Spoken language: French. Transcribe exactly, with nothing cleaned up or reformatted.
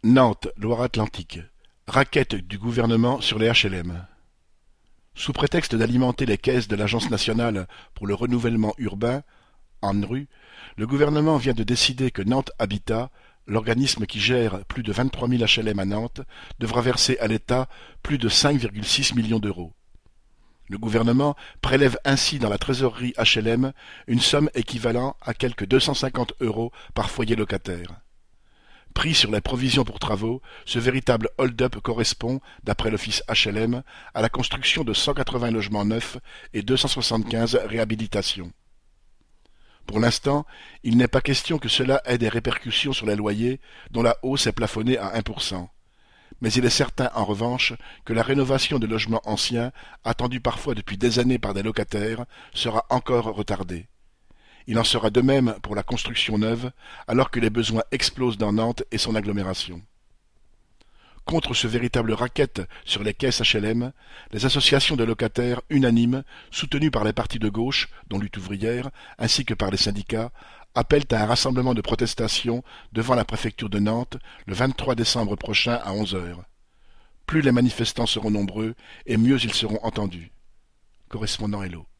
Nantes, Loire-Atlantique. Racket du gouvernement sur les H L M. Sous prétexte d'alimenter les caisses de l'Agence nationale pour le renouvellement urbain, ANRU, le gouvernement vient de décider que Nantes Habitat, l'organisme qui gère plus de vingt-trois mille H L M à Nantes, devra verser à l'État plus de cinq virgule six millions d'euros. Le gouvernement prélève ainsi dans la trésorerie H L M une somme équivalent à quelque deux cent cinquante euros par foyer locataire. Pris sur les provisions pour travaux, ce véritable hold-up correspond, d'après l'office H L M, à la construction de cent quatre-vingts logements neufs et deux cent soixante-quinze réhabilitations. Pour l'instant, il n'est pas question que cela ait des répercussions sur les loyers, dont la hausse est plafonnée à un pour cent. Mais il est certain, en revanche, que la rénovation de logements anciens, attendue parfois depuis des années par des locataires, sera encore retardée. Il en sera de même pour la construction neuve, alors que les besoins explosent dans Nantes et son agglomération. Contre ce véritable racket sur les caisses H L M, les associations de locataires unanimes, soutenues par les partis de gauche, dont Lutte ouvrière, ainsi que par les syndicats, appellent à un rassemblement de protestation devant la préfecture de Nantes le vingt-trois décembre prochain à onze heures. Plus les manifestants seront nombreux, et mieux ils seront entendus. Correspondant Hello.